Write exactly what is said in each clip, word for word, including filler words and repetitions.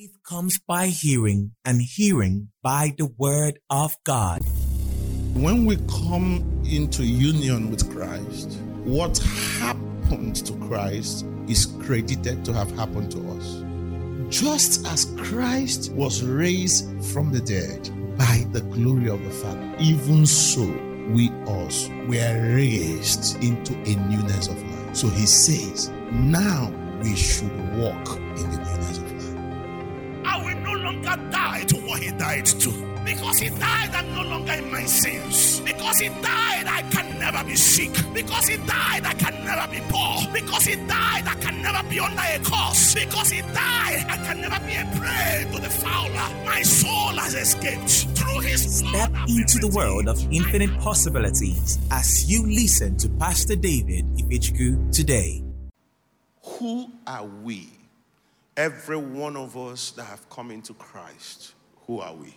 Faith comes by hearing, and hearing by the word of God. When we come into union with Christ, what happened to Christ is credited to have happened to us. Just as Christ was raised from the dead by the glory of the Father, even so we also were raised into a newness of life. So he says, now we should walk in the newness of life. I will no longer die to what he died to. Because he died, I'm no longer in my sins. Because he died, I can never be sick. Because he died, I can never be poor. Because he died, I can never be under a curse. Because he died, I can never be a prey to the fowler. My soul has escaped. Through his Step into the world of infinite possibilities as you listen to Pastor David Ifechukwu today. Who are we? Every one of us that have come into Christ, who are we?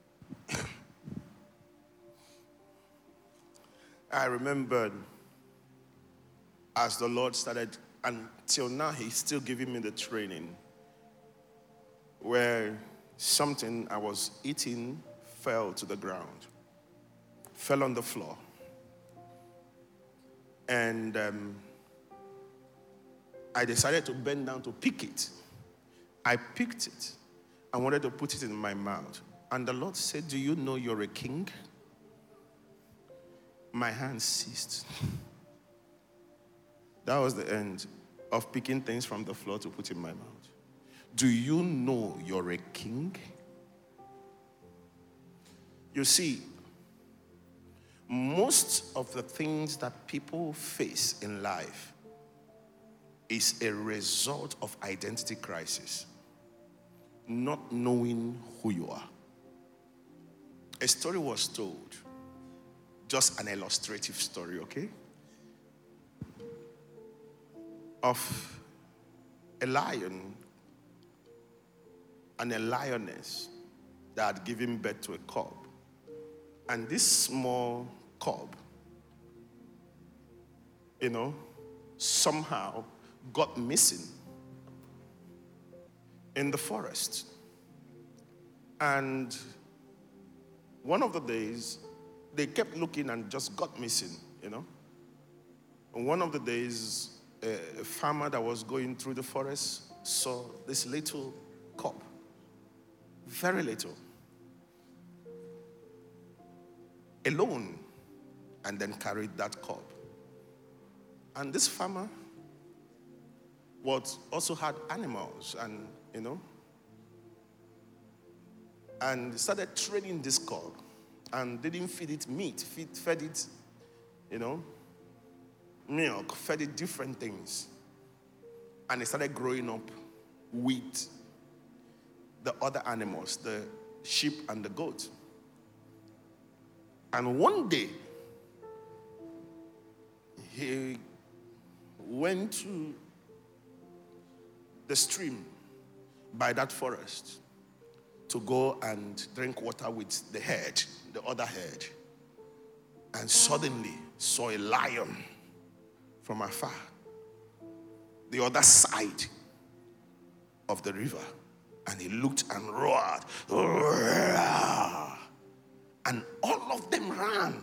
I remembered as the Lord started, until now he's still giving me the training, where something I was eating fell to the ground, fell on the floor. And um, I decided to bend down to pick it. I picked it. I wanted to put it in my mouth. And the Lord said, do you know you're a king? My hand ceased. That was the end of picking things from the floor to put in my mouth. Do you know you're a king? You see, most of the things that people face in life is a result of identity crisis. Not knowing who you are. A story was told, just an illustrative story, okay? Of a lion and a lioness that had given birth to a cub. And this small cub, you know, somehow got missing in the forest. And one of the days, they kept looking and just got missing, you know. And one of the days, a, a farmer that was going through the forest saw this little cub, very little, alone, and then carried that cub. And this farmer was also had animals, and you know, and started training this cub, and didn't feed it meat, feed, fed it, you know, milk, fed it different things. And it started growing up with the other animals, the sheep and the goat. And one day, he went to the stream by that forest to go and drink water with the herd, the other herd, and suddenly saw a lion from afar, the other side of the river, and he looked and roared, and all of them ran.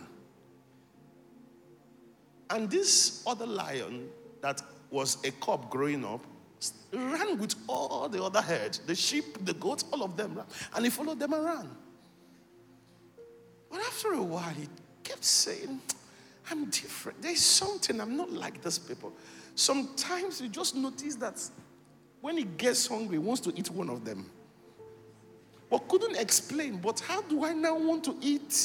And this other lion that was a cub growing up ran with all the other herd, the sheep, the goats, all of them ran. And he followed them around. But after a while, he kept saying, I'm different. There's something, I'm not like these people. Sometimes you just notice that when he gets hungry, he wants to eat one of them. But couldn't explain, but how do I now want to eat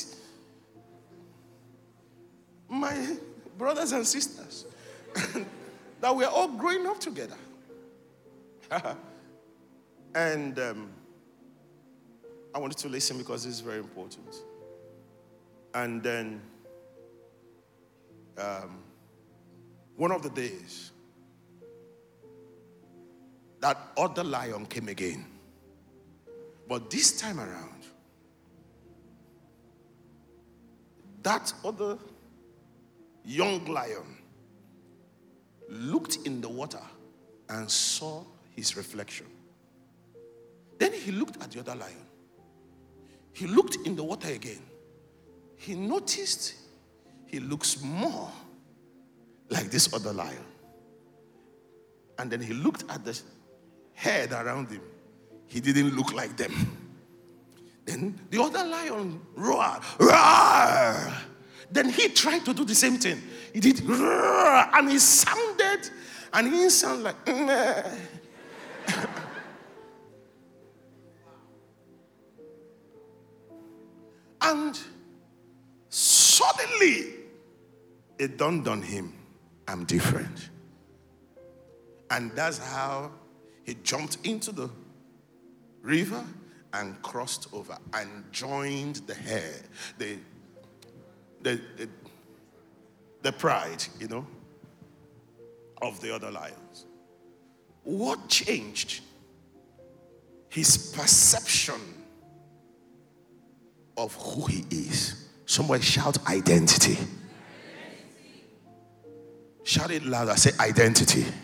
my brothers and sisters that we're all growing up together? And um, I wanted to listen because this is very important. And then um, one of the days, that other lion came again. But this time around, that other young lion looked in the water and saw his reflection. Then he looked at the other lion. He looked in the water again. He noticed he looks more like this other lion. And then he looked at the head around him. He didn't look like them. Then the other lion roared, roar. Then he tried to do the same thing. He did roar, and he sounded, and he didn't sound like. And suddenly, it dawned on him, I'm different. And that's how he jumped into the river and crossed over and joined the herd, the, the, the, the pride, you know, of the other lions. What changed? His perception of who he is. Somebody shout identity. Identity. Shout it louder. Say identity. Identity.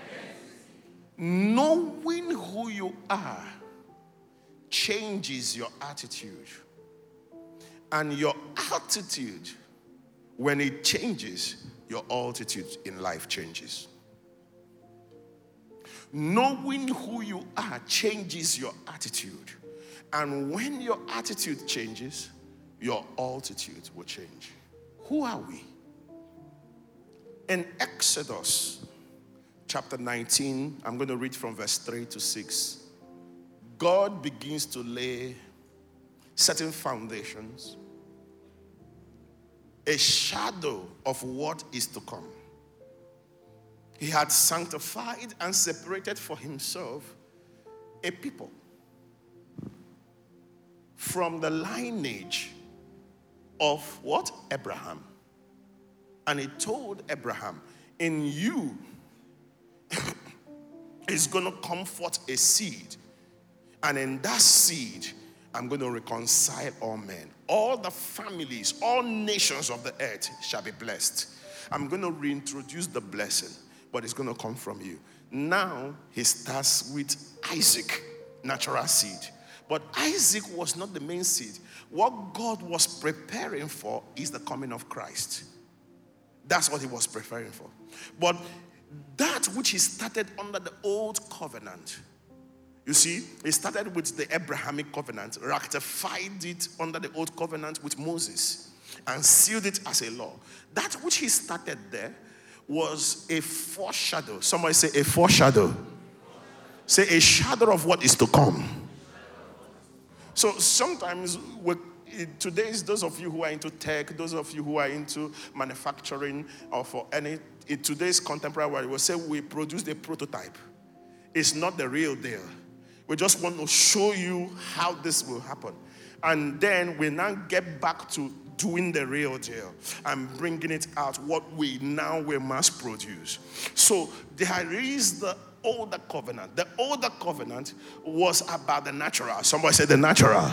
Knowing who you are changes your attitude. And your attitude, when it changes, your altitude in life changes. Knowing who you are changes your attitude. And when your attitude changes, your altitude will change. Who are we? In Exodus chapter nineteen, I'm going to read from verse three to six. God begins to lay certain foundations, a shadow of what is to come. He had sanctified and separated for himself a people from the lineage of what? Abraham. And he told Abraham, in you is going to come forth a seed. And in that seed, I'm going to reconcile all men. All the families, all nations of the earth shall be blessed. I'm going to reintroduce the blessing, but it's going to come from you. Now, he starts with Isaac, natural seed. But Isaac was not the main seed. What God was preparing for is the coming of Christ. That's what he was preparing for. But that which he started under the old covenant, you see, he started with the Abrahamic covenant, ratified it under the old covenant with Moses, and sealed it as a law. That which he started there was a foreshadow. Somebody say a foreshadow. Say a shadow of what is to come. So sometimes we're today's, those of you who are into tech, those of you who are into manufacturing, or for any, in today's contemporary world, we'll say we produced a prototype. It's not the real deal. We just want to show you how this will happen. And then we now get back to doing the real deal and bringing it out, what we now will mass produce. So there is the older covenant. The older covenant was about the natural. Somebody said the natural.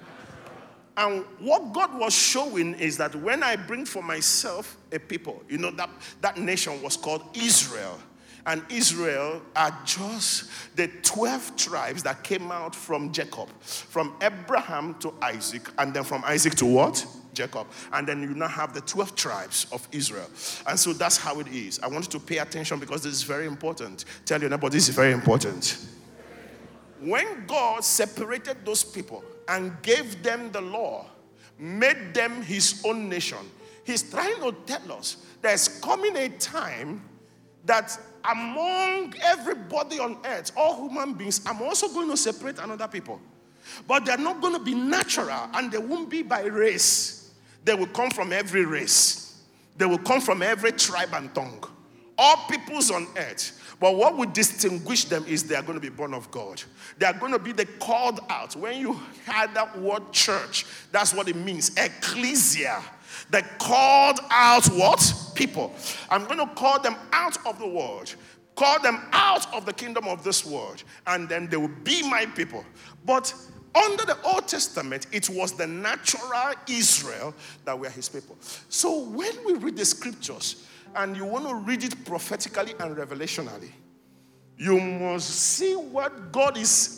And what God was showing is that when I bring for myself a people, you know, that, that nation was called Israel. And Israel are just the twelve tribes that came out from Jacob. From Abraham to Isaac, and then from Isaac to what? Jacob. And then you now have the twelve tribes of Israel. And so that's how it is. I want you to pay attention because this is very important. Tell your neighbor, this is very important. When God separated those people and gave them the law, made them his own nation, he's trying to tell us there's coming a time that among everybody on earth, all human beings, I'm also going to separate another people. But they're not going to be natural, and they won't be by race. They will come from every race. They will come from every tribe and tongue. All peoples on earth. But what would distinguish them is they are going to be born of God. They are going to be the called out. When you heard that word church, that's what it means. Ecclesia. The called out what? People. I'm going to call them out of the world. Call them out of the kingdom of this world. And then they will be my people. But under the Old Testament, it was the natural Israel that were his people. So when we read the scriptures, and you want to read it prophetically and revelationally, you must see what God is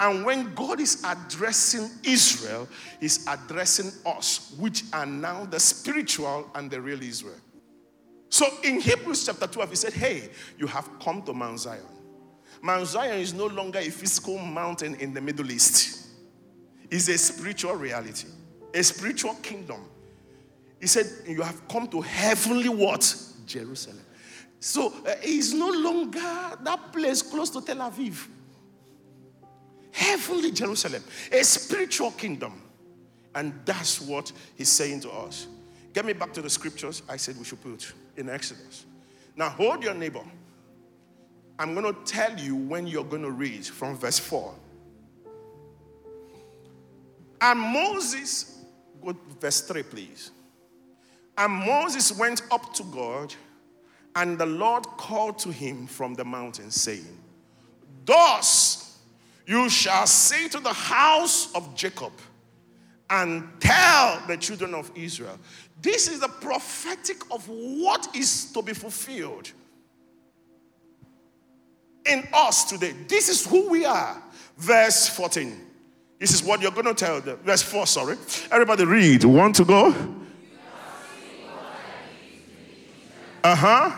And when God is addressing Israel, he's addressing us, which are now the spiritual and the real Israel. So in Hebrews chapter twelve, he said, hey, you have come to Mount Zion. Mount Zion is no longer a physical mountain in the Middle East. It's a spiritual reality, a spiritual kingdom. He said, you have come to heavenly what? Jerusalem. So uh, it's no longer that place close to Tel Aviv. Heavenly Jerusalem, a spiritual kingdom. And that's what he's saying to us. Get me back to the scriptures I said we should put in Exodus. Now hold your neighbor. I'm going to tell you when you're going to read from verse four. And Moses, go to verse three please. And Moses went up to God, and the Lord called to him from the mountain, saying, thus you shall say to the house of Jacob, and tell the children of Israel. This is the prophetic of what is to be fulfilled in us today. This is who we are. Verse fourteen. This is what you're going to tell them. Verse four, sorry. Everybody read. Want to go? Uh-huh.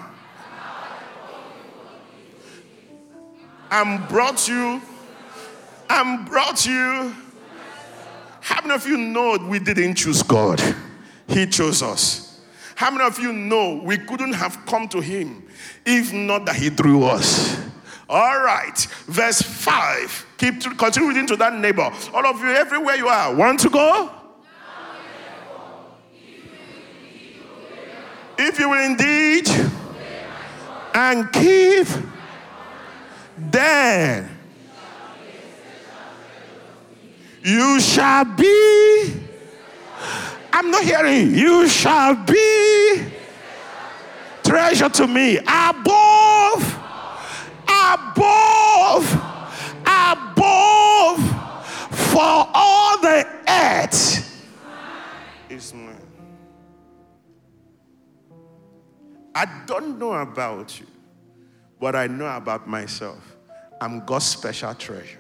And brought you, and brought you. How many of you know we didn't choose God? He chose us. How many of you know we couldn't have come to him if not that he drew us? All right. Verse five. Keep to, continue reading to that neighbor. All of you, everywhere you are. Want to go? If you will indeed and keep, then you shall be, I'm not hearing, you shall be treasure to me above, above, above, for all the earth is mine. I don't know about you, but I know about myself. I'm God's special treasure.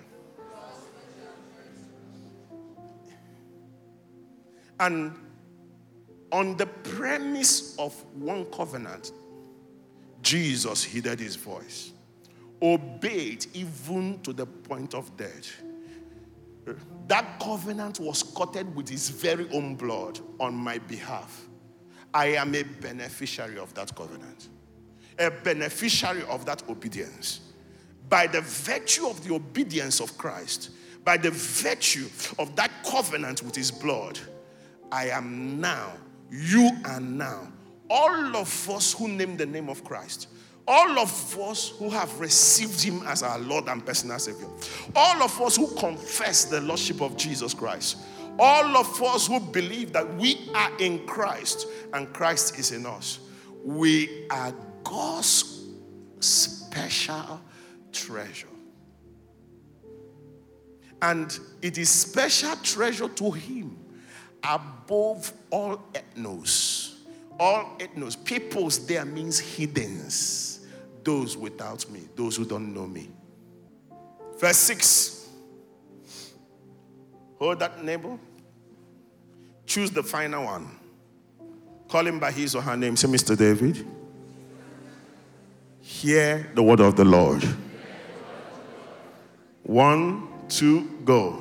And on the premise of one covenant, Jesus heeded his voice, obeyed even to the point of death. That covenant was courted with his very own blood on my behalf. I am a beneficiary of that covenant, a beneficiary of that obedience. By the virtue of the obedience of Christ, by the virtue of that covenant with his blood, I am now, you are now, all of us who name the name of Christ, all of us who have received him as our Lord and personal Savior, all of us who confess the Lordship of Jesus Christ, all of us who believe that we are in Christ and Christ is in us, we are God's special treasure. And it is special treasure to him above all ethnos. All ethnos, peoples there means heathens, those without me, those who don't know me. Verse six. Hold that neighbor. Choose the final one. Call him by his or her name. Say, Mister David, hear the word of the Lord. One, two, go.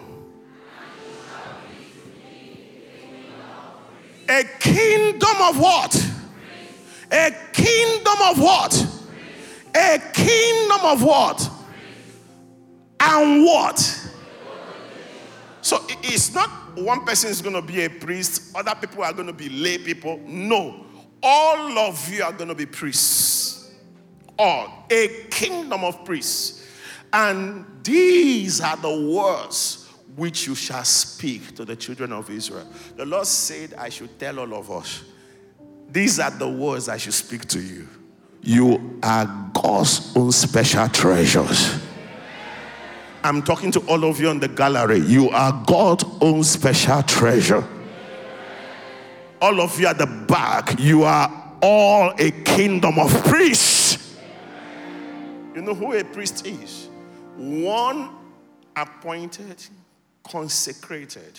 A kingdom of what? A kingdom of what? A kingdom of what? And what? So it's not one person is going to be a priest, other people are going to be lay people. No. All of you are going to be priests. All. A kingdom of priests. And these are the words which you shall speak to the children of Israel. The Lord said, I should tell all of us, these are the words I should speak to you. You are God's own special treasures. I'm talking to all of you on the gallery. You are God's own special treasure. All of you at the back, you are all a kingdom of priests. You know who a priest is? One appointed, consecrated,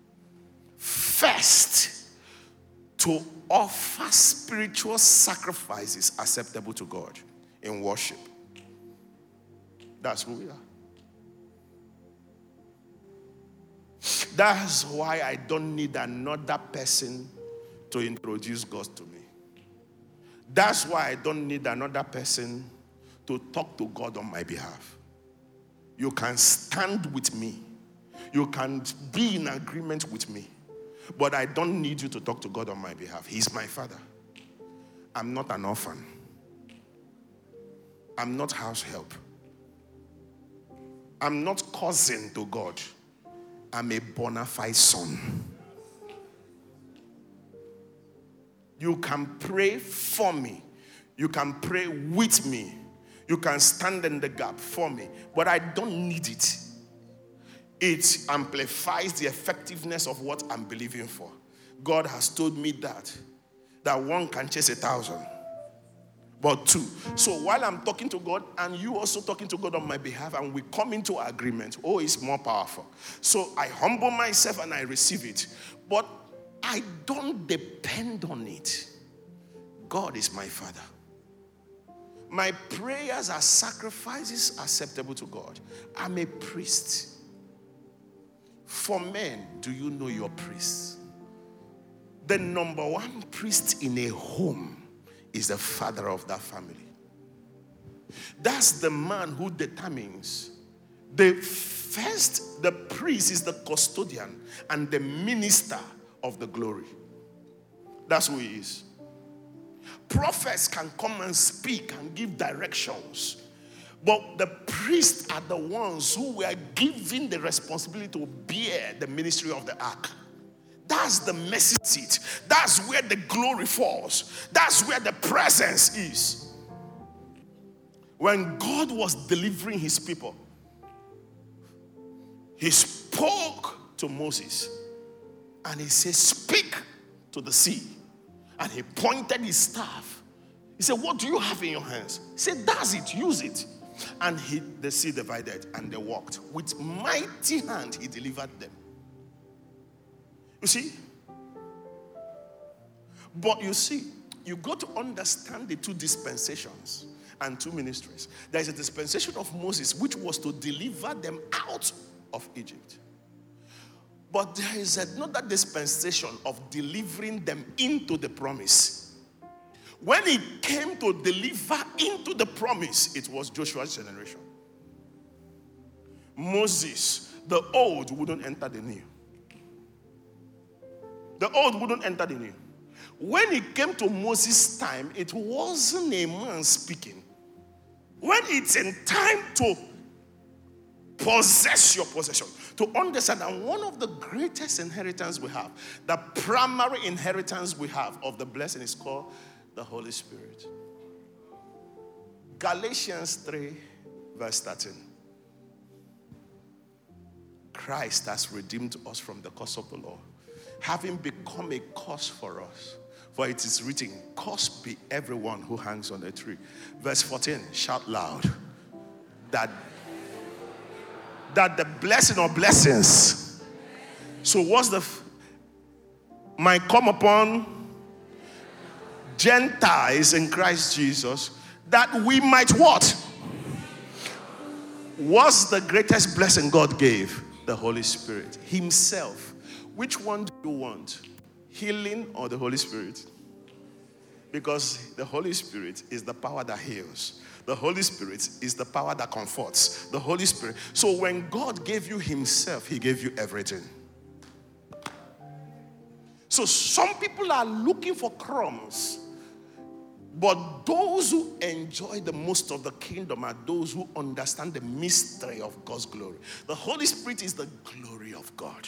first to offer spiritual sacrifices acceptable to God in worship. That's who we are. That's why I don't need another person to introduce God to me. That's why I don't need another person to talk to God on my behalf. You can stand with me. You can be in agreement with me. But I don't need you to talk to God on my behalf. He's my father. I'm not an orphan. I'm not house help. I'm not cousin to God. I'm a bona fide son. You can pray for me. You can pray with me. You can stand in the gap for me. But I don't need it. It amplifies the effectiveness of what I'm believing for. God has told me that. That one can chase a thousand. But two. So while I'm talking to God and you also talking to God on my behalf and we come into agreement, oh, it's more powerful. So I humble myself and I receive it. But I don't depend on it. God is my father. My prayers are sacrifices acceptable to God. I'm a priest. For men, do you know your priest? The number one priest in a home is the father of that family. That's the man who determines. The first, the priest is the custodian and the minister of the glory. That's who he is. Prophets can come and speak and give directions. But the priests are the ones who were given the responsibility to bear the ministry of the ark. That's the mercy seat. That's where the glory falls. That's where the presence is. When God was delivering his people, he spoke to Moses and he said, speak to the sea. And he pointed his staff. He said, what do you have in your hands? He said, that's it, use it. And he, the sea divided and they walked. With mighty hand, he delivered them. You see? But you see, you got to understand the two dispensations and two ministries. There is a dispensation of Moses, which was to deliver them out of Egypt. But there is another dispensation of delivering them into the promise. When it came to deliver into the promise, it was Joshua's generation. Moses, the old wouldn't enter the new. The old wouldn't enter the new. When it came to Moses' time, it wasn't a man speaking. When it's in time to possess your possession, to understand that one of the greatest inheritance we have, the primary inheritance we have of the blessing is called the Holy Spirit. Galatians three, verse thirteen. Christ has redeemed us from the curse of the law, having become a curse for us. For it is written, cursed be everyone who hangs on a tree. Verse fourteen, shout loud. That, that the blessing of blessings. So what's the, f- might come upon Gentiles in Christ Jesus, that we might what? What's the greatest blessing God gave? The Holy Spirit himself. Which one do you want? Healing or the Holy Spirit? Because the Holy Spirit is the power that heals. The Holy Spirit is the power that comforts. The Holy Spirit. So when God gave you himself, he gave you everything. So some people are looking for crumbs. But those who enjoy the most of the kingdom are those who understand the mystery of God's glory. The Holy Spirit is the glory of God.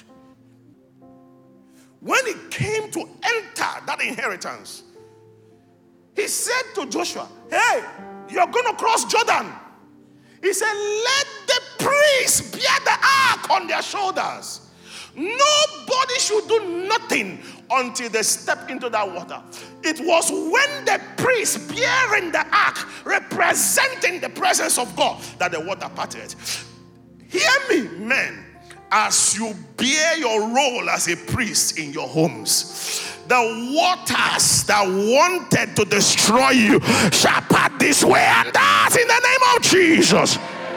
When it came to enter that inheritance, he said to Joshua, hey, you're going to cross Jordan. He said, let the priests bear the ark on their shoulders. Nobody should do nothing until they step into that water. It was when the priests bearing the ark, representing the presence of God, that the water parted. Hear me, men. As you bear your role as a priest in your homes, the waters that wanted to destroy you shall part this way and that in the name of Jesus.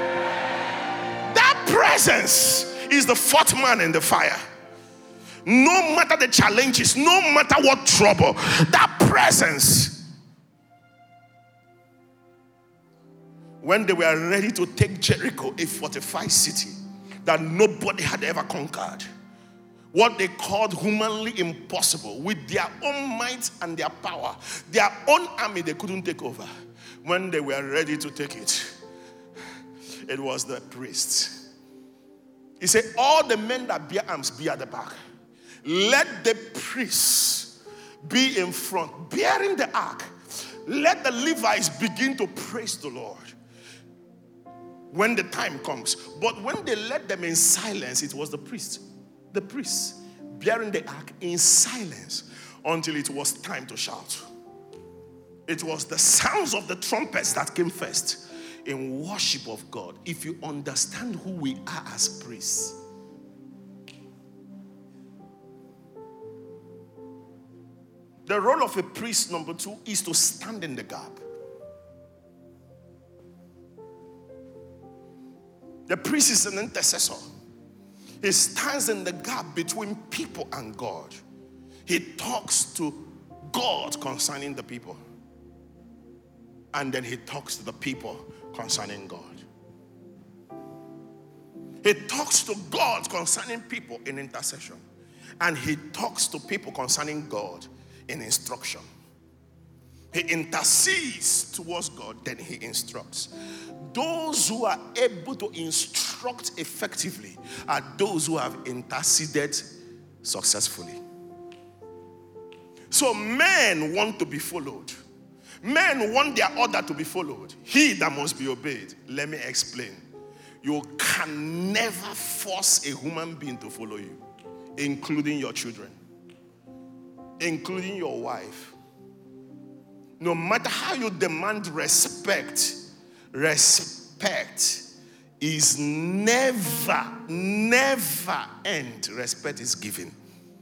That presence is the fourth man in the fire. No matter the challenges, no matter what trouble, that presence. When they were ready to take Jericho, a fortified city that nobody had ever conquered, what they called humanly impossible, with their own might and their power, their own army they couldn't take over. When they were ready to take it, it was the priests. He said, all the men that bear arms be at the back. Let the priests be in front, bearing the ark. Let the Levites begin to praise the Lord when the time comes. But when they let them in silence, it was the priest, the priests bearing the ark in silence until it was time to shout. It was the sounds of the trumpets that came first in worship of God. If you understand who we are as priests, the role of a priest, number two, is to stand in the gap. The priest is an intercessor. He stands in the gap between people and God. He talks to God concerning the people. And then he talks to the people concerning God. He talks to God concerning people in intercession. And he talks to people concerning God in instruction. He intercedes towards God, then he instructs. Those who are able to instruct effectively are those who have interceded successfully. So men want to be followed. Men want their order to be followed. He that must be obeyed. Let me explain. You can never force a human being to follow you, including your children, including your wife. No matter how you demand respect, respect is never, never end. Respect is given.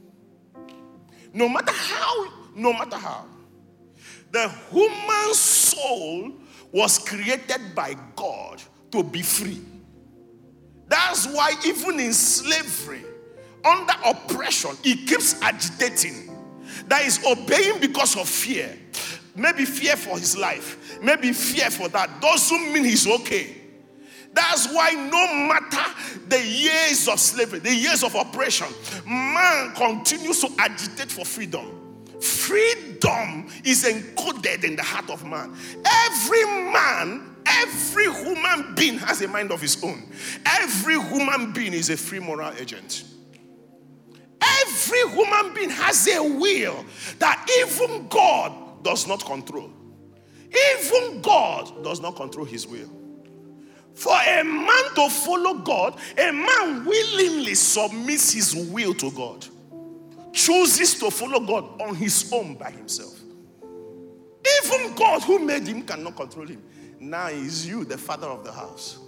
No matter how, no matter how. The human soul was created by God to be free. That's why even in slavery, under oppression, he keeps agitating. That is obeying because of fear. Maybe fear for his life. Maybe fear for that. Doesn't mean he's okay. That's why no matter the years of slavery, the years of oppression, man continues to agitate for freedom. Freedom is encoded in the heart of man. Every man, every human being has a mind of his own. Every human being is a free moral agent. Every human being has a will that even God does not control. Even God does not control his will. For a man to follow God, a man willingly submits his will to God. Chooses to follow God on his own by himself. Even God who made him cannot control him. Now is you, the father of the house.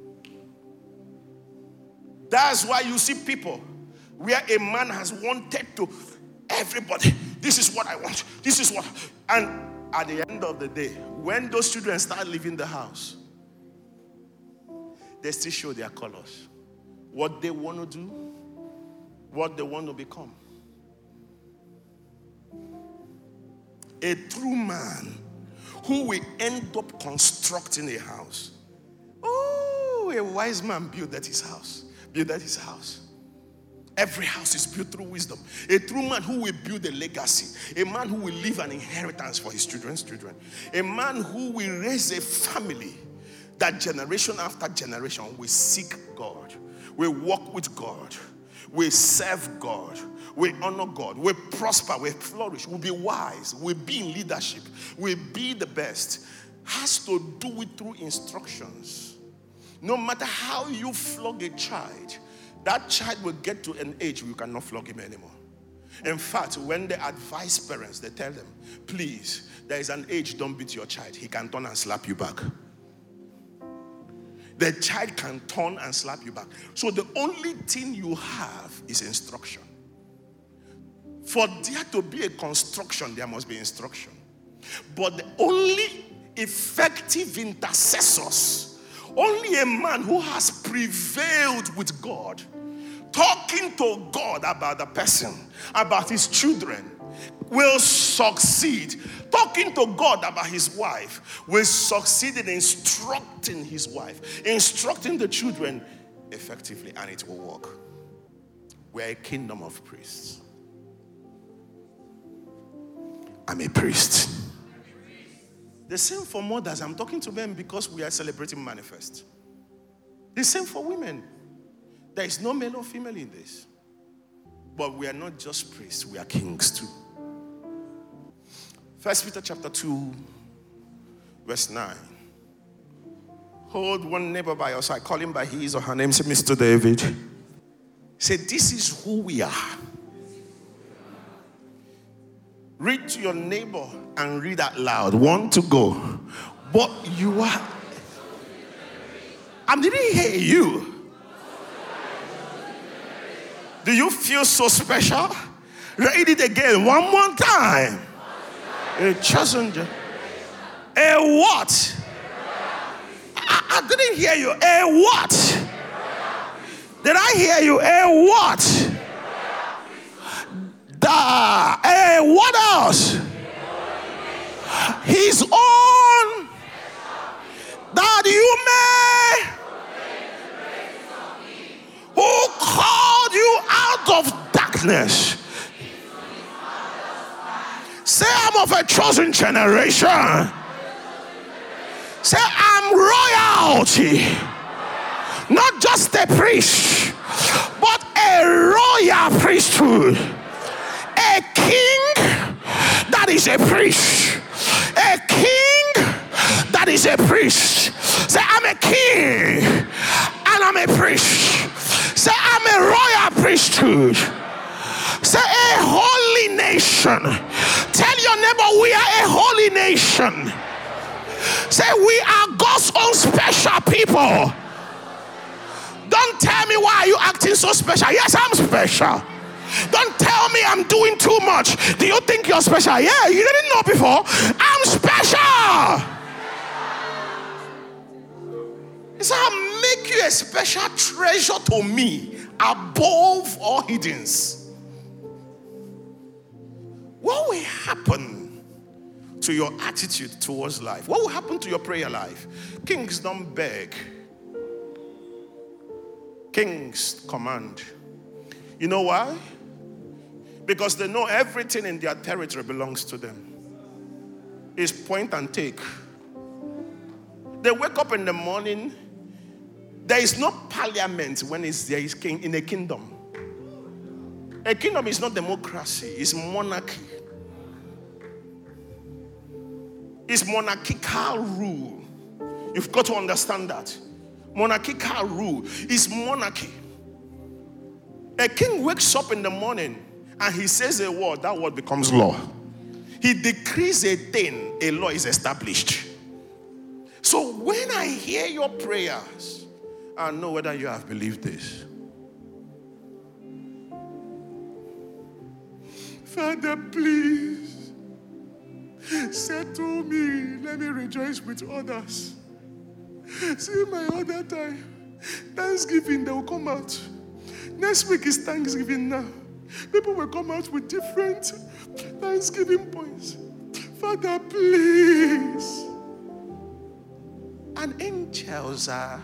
That's why you see people where a man has wanted to, everybody, this is what I want, this is what, and at the end of the day, when those children start leaving the house, they still show their colors. What they want to do, what they want to become. A true man who will end up constructing a house. Oh, a wise man built at his house. Built at his house. Every house is built through wisdom. A true man who will build a legacy. A man who will leave an inheritance for his children's children. A man who will raise a family that generation after generation will seek God, will walk with God, will serve God, will honor God, will prosper, will flourish, will be wise, will be in leadership, will be the best. Has to do it through instructions. No matter how you flog a child, that child will get to an age where you cannot flog him anymore. In fact, when they advise parents, they tell them, please, there is an age, don't beat your child. He can turn and slap you back. the child can turn and slap you back. So the only thing you have is instruction. For there to be a construction, there must be instruction. But the only effective intercessors, only a man who has prevailed with God, talking to God about the person, about his children, will succeed. Talking to God about his wife will succeed in instructing his wife, instructing the children effectively, and it will work. We're a kingdom of priests. I'm a priest. The same for mothers. I'm talking to them because we are celebrating Manifest. The same for women. There is no male or female in this. But we are not just priests, we are kings too. First Peter chapter two, verse nine. Hold one neighbor by your side. Call him by his or her name. Say, Mister David. Say, this is who we are. Read to your neighbor and read out loud. One to go. But you are. I didn't hear you. Do you feel so special? Read it again one more time. A chosen generation. A what? I, I didn't hear you. A what? Did I hear you? A what? The, a what else? His own, that you may, who called you out of darkness. Say, I'm of a chosen generation. Say, I'm royalty. Not just a priest, but a royal priesthood. A king that is a priest. A king that is a priest. Say, I'm a king and I'm a priest. Say, I'm a royal priesthood. Say, a holy nation. Tell your neighbor, we are a holy nation. Say, we are God's own special people. Don't tell me, why are you acting so special? Yes, I'm special. Don't tell me I'm doing too much. Do you think you're special? Yeah, you didn't know before. I'm special. So I'll make you a special treasure to me above all hiddens. What will happen to your attitude towards life? What will happen to your prayer life? Kings don't beg. Kings command. You know why? Because they know everything in their territory belongs to them. It's point and take. They wake up in the morning. There is no parliament when it's, there is king in a kingdom. A kingdom is not democracy, it's monarchy. It's monarchical rule. You've got to understand that. Monarchical rule is monarchy. A king wakes up in the morning and he says a word, that word becomes law. He decrees a thing, a law is established. So when I hear your prayers, I know whether you have believed this. Father, please, settle me. Let me rejoice with others. See, my other time, Thanksgiving, they will come out. Next week is Thanksgiving now. People will come out with different Thanksgiving points. Father, please. And angels are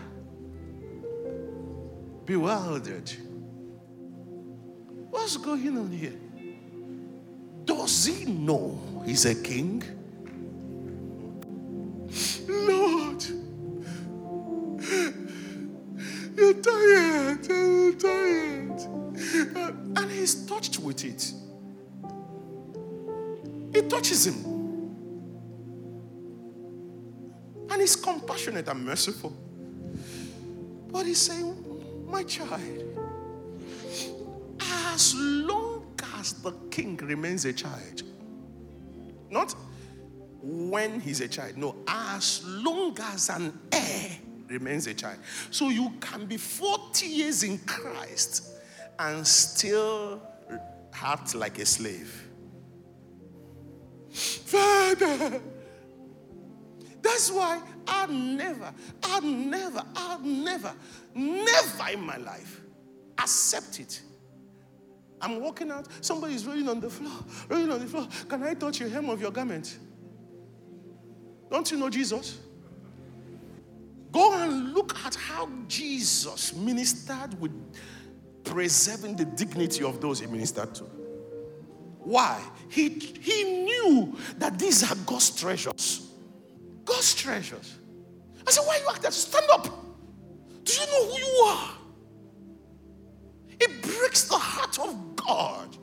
bewildered. What's going on here? Does he know he's a king? Lord, you're tired, you're tired. Uh, and he's touched with it. It touches him. And he's compassionate and merciful. But he's saying, my child, as long as the king remains a child, not when he's a child, no, as long as an heir remains a child. So you can be forty years in Christ and still act like a slave. Father, that's why I never, I never, I never, never in my life accept it. I'm walking out, somebody's rolling on the floor, rolling on the floor. Can I touch your hem of your garment? Don't you know Jesus? Go and look at how Jesus ministered with preserving the dignity of those he ministered to. Why? He, he knew that these are God's treasures. God's treasures. I said, why are you like that? Stand up. Do you know who you are? It breaks the heart of God.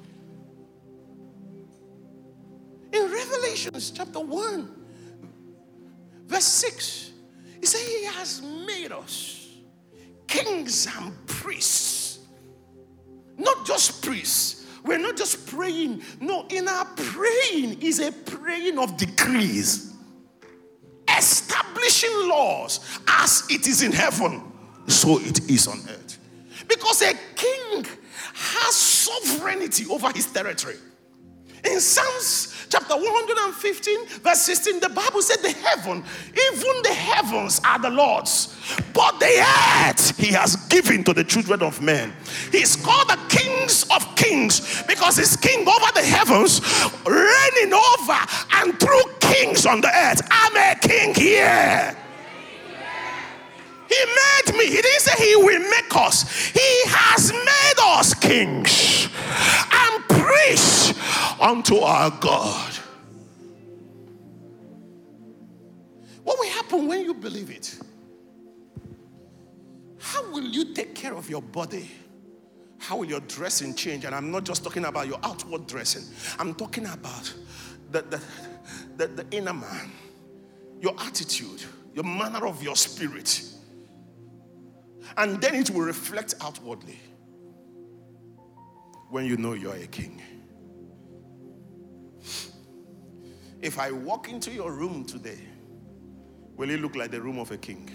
In Revelations chapter one, verse six, he said he has made us kings and priests. Not just priests. We're not just praying. No, in our praying is a praying of decrees. Establishing laws as it is in heaven, so it is on earth. Because a king has sovereignty over his territory. In Psalms chapter one hundred fifteen, verse sixteen, the Bible said the heaven, even the heavens are the Lord's, but the earth he has given to the children of men. He's called the kings of kings because he's king over the heavens, reigning over and through kings on the earth. I'm a king here. He made me. He didn't say he will make us. He has made us kings and priests unto our God. What will happen when you believe it? How will you take care of your body? How will your dressing change? And I'm not just talking about your outward dressing. I'm talking about the, the, the, the inner man, your attitude, your manner of your spirit. And then it will reflect outwardly when you know you're a king. If I walk into your room today, will it look like the room of a king?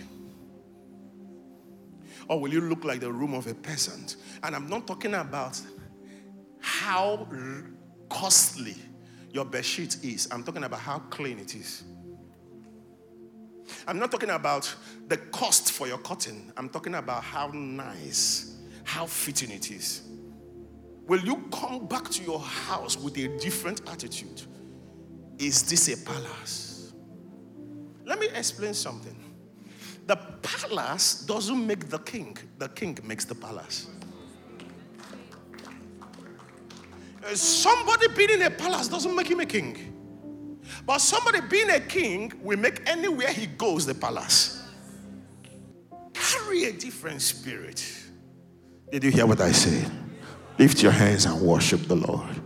Or will you look like the room of a peasant? And I'm not talking about how costly your bedsheet is. I'm talking about how clean it is. I'm not talking about the cost for your cotton. I'm talking about how nice, how fitting it is. Will you come back to your house with a different attitude? Is this a palace? Let me explain something. The palace doesn't make the king. The king makes the palace. Somebody being in a palace doesn't make him a king. But somebody being a king will make anywhere he goes the palace. Carry a different spirit. Did you hear what I said? Lift your hands and worship the Lord.